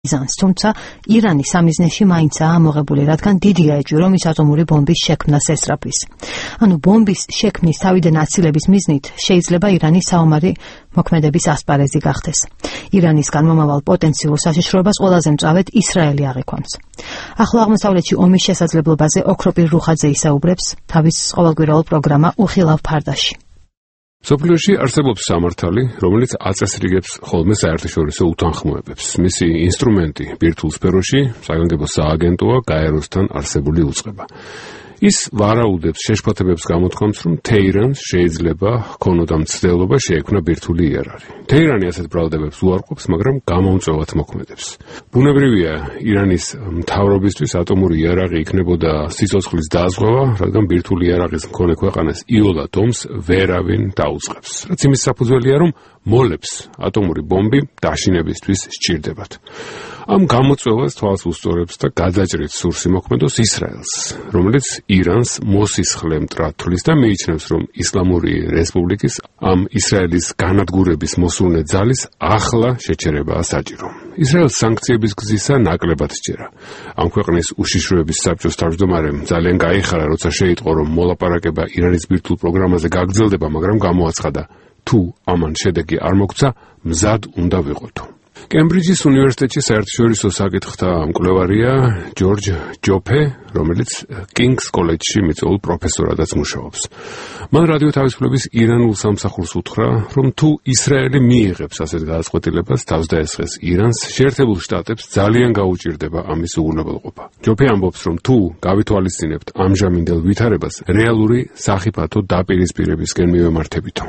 ბიზანს, თუმცა ირანი სამიზნეში მაინცაა ამოღებული, რადგან დიდია ეჭვი, რომ ის ატომური ბომბის შექმნას ესწრაფის. ანუ ბომბის შექმნის თავიდან აცილების მიზნით შეიძლება ირანის საომარი მოქმედების ასპარეზი გახდეს. ირანისგან მომავალ პოტენციურ საშიშროებას ყველაზე მწვავედ ისრაელი აღიქვამს. ახლო აღმოსავლეთში ომის შესაძლებლობაზე ოქროპირ რუხაძე ისაუბრებს თავის ყოველკვირეულ პროგრამა უხილავ ფარდაში. სოფლიოში არსებობს სამართალი, რომელიც აწესრიგებს ხოლმე საერთაშორისო უთანხმოებებს. მისი ინსტრუმენტი ბირთვულ სფეროში საგანგებო სააგენტოა გაეროსთან არსებული უწყება. ის ვარაუდებს შეშფოთებებს გამოთქვამს, რომ თეირანს შეიძლება ჰქონოდა მცდელობა შეექმნა ბირთვული იარაღი. თეირანი ასეთ ბრალდებებს უარყოფს, მაგრამ გამომწვევად მოქმედებს. ბუნებრივია, ირანის მთავრობისთვის ატომური იარაღი იქნებოდა სიცოცხლის დაზღვევა, რადგან ბირთვული იარაღის მქონე ქვეყანას იოლად ომს ვერავინ დაუწყებს. რაც იმის საფუძველია, რომ მოლებს ატომური ბომბი დაშინებისთვის სჭირდებათ. ამ გამოწვევას თვალს უსწორებს და გადაჭრით სურს იმოქმედოს ისრაელს, რომელიც ირანს მოსისხლე მტრად თვლის და მიიჩნევს, რომ ისლამური რესპუბლიკის ამ ისრაელის განადგურების მოსულნე ძალის ახლა შეჩერებაა საჭირო. ისრაელს სანქციების გზისა ნაკლებად სჯერა. ამ ქვეყნის უშიშროების საბჭოს თავმჯდომარემ ძალიან გაიხარა, როცა შეიტყო, რომ მოლაპარაკება ირანის ბირთვულ პროგრამაზე გაგრძელდება, მაგრამ გამოაცხადა, თუ ამან შედეგი არ მოგცა, მზად უნდა ვიყოთო. კემბრიჯის უნივერსიტეტში საერთაშორისო საკითხთა მკვლევარია ჯორჯ ჯოფე, რომელიც კინგს კოლეჯში მიწვეულ პროფესორადაც მუშაობს. მან რადიო თავისუფლების ირანულ სამსახურს უთხრა, რომ თუ ისრაელი მიიღებს ასეთ გადაწყვეტილებას, თავს დაესხეს ირანს, შეერთებულ შტატებს ძალიან გაუჭირდება ამის უღრმავებელყოფა. ჯოფე ამბობს, რომ თუ გავითვალისწინებთ ამჟამინდელ ვითარებას, რეალური სახიფათო დაპირისპირებისკენ მივემართებითო.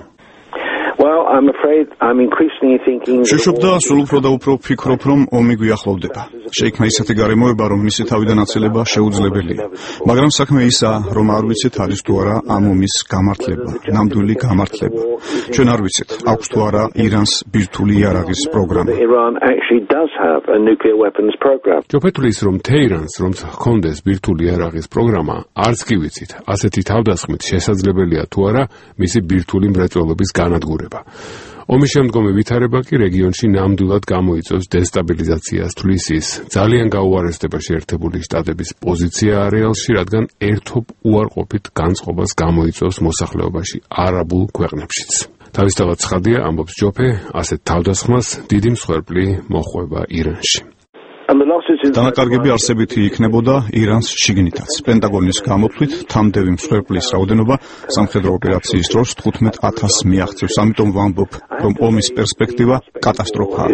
შეშობდა სულ უფრო და უფრო ვფიქრობ, რომ ომი გვიახლოვდება. შეიქმნა ისეთი გარემოება, რომ მისი თავიდან აცილება შეუძლებელია. მაგრამ საქმე ისაა, რომ არ ვიცით არის თუ არა ამ ომის გამართლება, ნამდვილი გამართლება. ჩვენ არ ვიცით, აქვს თუ არა ირანს ბირთვული იარაღის პროგრამა. ჯოფე თვლის, რომ თეირანს, რომ ჰქონდეს ბირთვული იარაღის პროგრამა, არც კი ვიცით. ასეთი თავდასხმით შესაძლებელია თუ არა მისი ბირთვული მრეწველობის განადგურება. ომის შემდგომი ვითარება კი რეგიონში ნამდვილად გამოიწვევს დესტაბილიზაციას, თვლის ის ძალიან გაუარესდება შეერთებული შტატების პოზიცია არეალში, რადგან ერთობ უარყოფით განწყობას გამოიწვევს მოსახლეობაში არაბულ ქვეყნებშიც. თავისთავად ცხადია, ამბობს ჯოფე, ასეთ თავდასხმას დიდი მსხვერპლი მოჰყვება ირანში. დანაკარგები არსებითი იქნებოდა ირანს შიგნითაც. პენტაგონის გამოთვლით თამდევი მსხვერპლის რაოდენობა სამხედრო ოპერაციის დროს 15,000 მიაღწევს. ამიტომ ვამბობ, რომ ომის პერსპექტივა კატასტროფაა.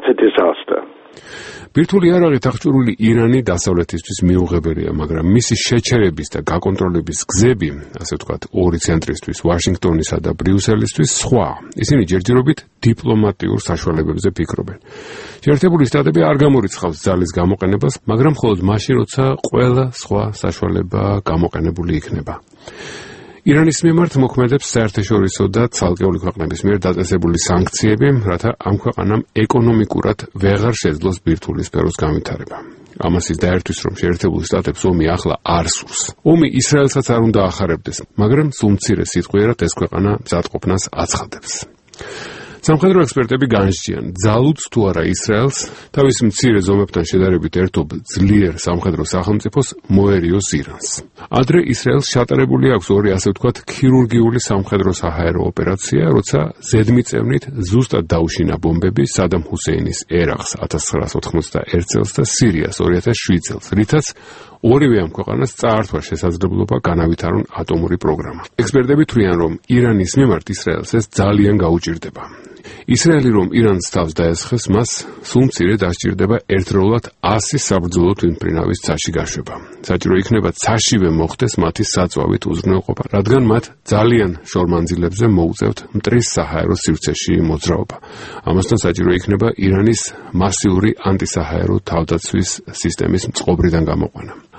ბირთვული იარაღით აღჭურვილი ირანი დასავლეთისთვის მიუღებელია, მაგრამ მისი შეჩერების და გაკონტროლების გზები, ასე ვთქვათ, ორი ცენტრისთვის, ვაშინგტონისა და ბრიუსელისთვის სხვა. ისინი ჯერჯერობით დიპლომატიურ საშუალებებზე ფიქრობენ. შეერთებული შტატები არ გამორიცხავს ძალის გამოყენებას, მაგრამ მხოლოდ მაშინ, როცა ყველა სხვა საშუალება გამოყენებული იქნება. ირანის მიმართ მოქმედებს საერთაშორისო და ცალკეული ქვეყნების მიერ დაწესებული სანქციები, რათა ამ ქვეყანამ ეკონომიკურად ვეღარ შეძლოს ბირთვული სფეროს განვითარება. ამასის დაერთვის, რომ შეერთებულ შტატებს ომი ახლა არ სურს. ომი ისრაელსაც არ უნდა ახარებდეს, მაგრამ სულ მცირე სიტყვიერად ეს ქვეყანა მზადყოფნას აცხადებს. სამხედრო ექსპერტები განსჯიან, ძალუც თუ არა ისრაელს, თავის მცირე ზომებთან შედარებით ერთობ ძლიერ სამხედრო სახელმწიფოს მოერიოს ირანს. ადრე ისრაელს შეტარებული აქვს ორი, ასე ვთქვათ, ქირურგიული სამხედრო საჰაერო ოპერაცია, როცა ზედმიწევნით ზუსტად დაუშინა ბომბები სადამ ჰუსეინის ერაყს 1991 წელს და სირიას 2007 წელს, რითაც ორივე ამ ქვეყანას წაართვა შესაძლებლობა განავითარონ ატომური პროგრამა. ექსპერტები თვლიან, რომ ირანის მიმართ ისრაელს ეს ძალიან გაუჭირდება. ისრაელი რომ ირანს თავს დაესხეს, მას სულ მცირე დასჭირდება ერთდროულად 100 საბრძოლო თვითმფრინავის ცაში გაშვება. საჭირო იქნება ცაშივე მოხდეს მათი საწვავით უზრუნველყოფა, რადგან მათ ძალიან შორ მანძილებზე მოუწევთ მტრის საჰაერო სივრცეში მოძრაობა. ამასთან საჭირო იქნება ირანის მასიური ანტისაჰაერო თავდაცვის სისტემის წყობრიდან გამოყვანა.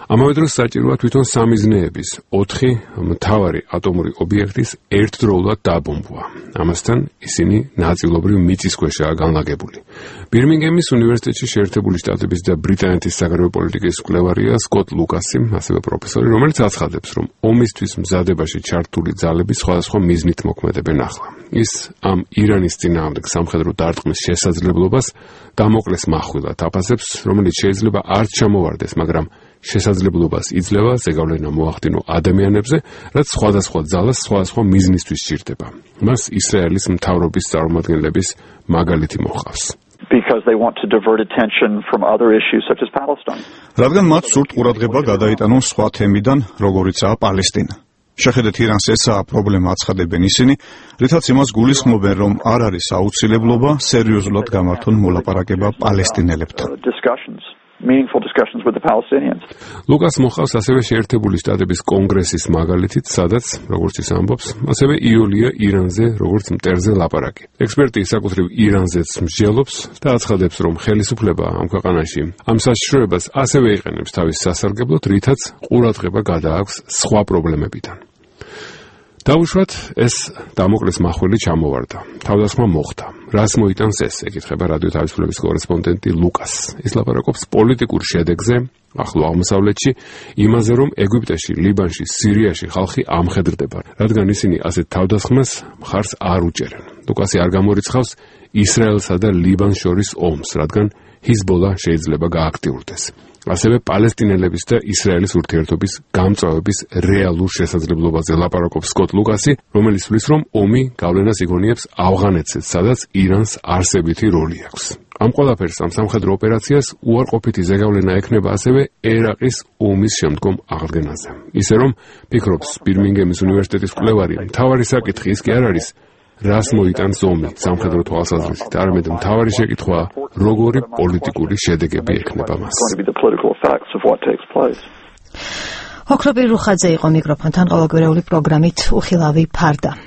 ამავე დროს საჭიროა თვითონ სამიზნეების 4 მთავარი ატომური ობიექტის ერთდროულად დაბომბვა. ამასთან ისინი ნაწილობრივ მიწისქვეშაა განლაგებული. ბირმინგემის უნივერსიტეტში შეერთებული შტატების და ბრიტანეთის საგარეო პოლიტიკის მკვლევარია სკოტ ლუკასი, ასევე პროფესორი, რომელიც აცხადებს, რომ ომისთვის მზადებაში ჩართული ძალები სხვადასხვა მიზნით მოქმედებენ ახლა. ის ამ ირანის წინააღმდეგ სამხედრო დარტყმის შესაძლებლობას დამოკლეს מחვილად აფასებს, რომელიც შეიძლება არ ჩამოვარდეს, მაგრამ შესაძლებლობას იძლევა ზეგავლენა მოახდინო ადამიანებზე, რაც სხვადასხვა ძალას სხვადასხვა მიზნისთვის სჭირდება. მას ისრაელის მთავრობის წარმომადგენლების მაგალითი მოჰყავს. Because they want to divert attention from other issues such as Palestine. რადგან მათ სურთ ყურადღება გადაიტანონ სხვა თემიდან, როგორიცაა პალესტინა. შეხედეთ ირანს ესაა პრობლემა აცხადებენ ისინი, რითაც იმას გულისხმობენ, რომ არ არის აუცილებლობა სერიოზულად გამართონ მოლაპარაკება პალესტინელებთან. Meaningful discussions with the Palestinians. ლუკას მოხავს ასევე შეერთებული შტატების კონგრესის მაგალითით, სადაც, როგორც ის ამბობს, ასევე იოლია ირანზე, როგორც მტერზე ლაპარაკი. ექსპერტი საკუთრივ ირანზეც მსჯელობს და აცხადებს, რომ ხელისუფლება ამ ქვეყანაში ამ საშიშროებას ასევე იყენებს თავის სასარგებლოდ, რითაც ყურადღება გადააქვს სხვა პრობლემებიდან. დაუშვათ, ეს დამოკლეს მახვილი ჩამოვარდა. თავდასხმა მოხდა. რას მოიტანს ეს? ეკითხება რადიო თავისუფლების კორესპონდენტი ლუკას. ის ლაპარაკობს პოლიტიკურ შედეგზე, ახლო აღმოსავლეთში, იმაზე, რომ ეგვიპტეში, ლიბანში, სირიაში ხალხი ამხედრდება, რადგან ისინი ასეთ თავდასხმას მხარს არ უჭერენ. ლუკასი არ გამორიცხავს ისრაელსა და ლიბანს შორის ომს, რადგან ჰიზბოლა შეიძლება გააქტიურდეს. ასევე პალესტინელების და ისრაელის ურთიერთობის გამწვავების რეალურ შესაძლებლობაზე ლაპარაკობს სკოტ ლუკასი, რომელიც თვლის, რომ ომი გავლენას იგონიებს ავღანეთსაც, სადაც ირანს არსებითი როლი აქვს. ამ ყველაფერს, ამ სამხედრო ოპერაციას უარყოფითი ზეგავლენა ექნება ასევე ერაყის ომის შემდგომ აღდგენაზე. ისე რომ, ფიქრობს ბირმინგემის უნივერსიტეტის მკვლევარი, მთავარი საკითხი ის კი არ არის, რას მოიტანს ომი სამხედრო თვალსაზრისით, არამედ მთავარი შეკითხვაა, როგორი პოლიტიკური შედეგები ექნება მას. ოქროპირ რუხაძე იყო მიკროფონთან ყოველკვირეული პროგრამით უხილავი ფარდა.